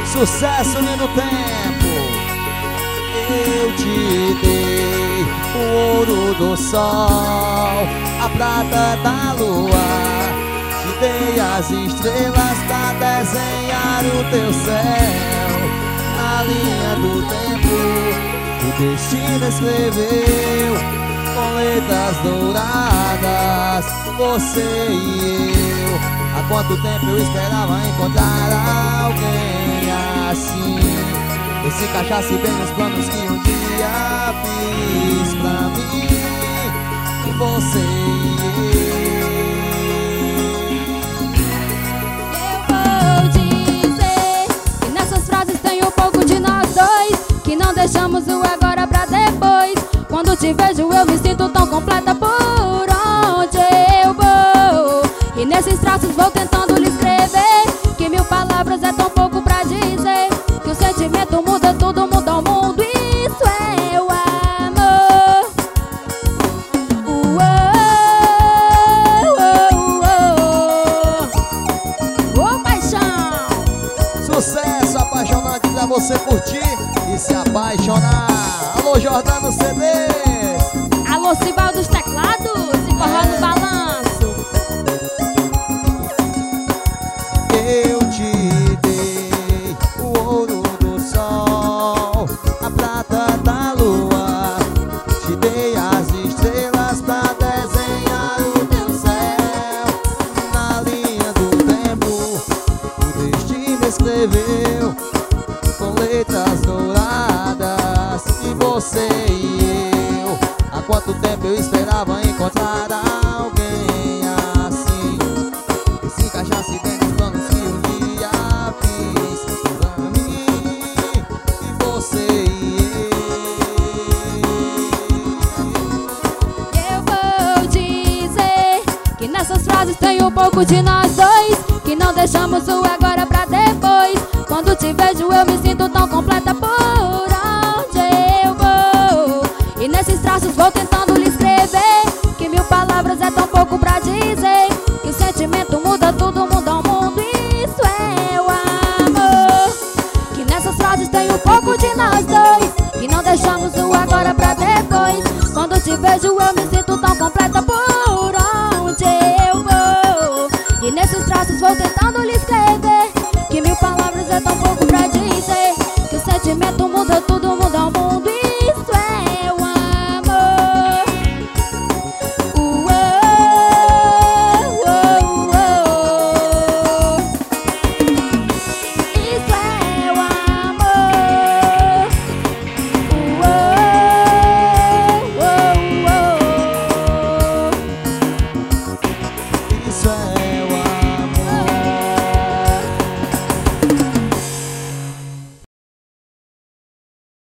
Sucesso no tempo. Eu te dei o ouro do sol, a prata da lua, te dei as estrelas pra desenhar o teu céu. Na linha do tempo, o destino escreveu com letras douradas, você e eu. Há quanto tempo eu esperava encontrar alguém assim, que se encaixasse bem nos planos que um dia fiz pra mim, você Eu vou dizer que nessas frases tem um pouco de nós dois, que não deixamos o agora pra depois. Quando te vejo eu me sinto tão completa por onde eu vou, e nesses traços vou tentando lhe escrever que mil palavras é tão pouco pra dizer que o sentimento muda tudo, muda o mundo. Isso é o amor. Ô paixão. sucesso apaixonante pra você curtir e se apaixonar. Alô Jordano CDs. Alô Cibal dos teclados e forró no balanço. Eu te dei o ouro do sol, a prata da lua, te dei as estrelas pra desenhar o teu céu. Na linha do tempo, o destino escreveu com letras douradas, e você e eu. Há quanto tempo eu esperava encontrar alguém assim, que se encaixasse bem nos planos que um dia fiz pra mim, e você e Eu vou dizer que nessas frases tem um pouco de nós dois, que não deixamos o agora pra depois. Quando te vejo eu me sinto tão completa por onde eu vou, e nesses traços vou tentando lhe escrever que mil palavras é tão pouco pra dizer que o sentimento muda tudo, muda o mundo. Isso é o amor. Que nessas frases tem um pouco de nós dois, que não deixamos o agora pra depois. Quando te vejo eu me sinto tão completa por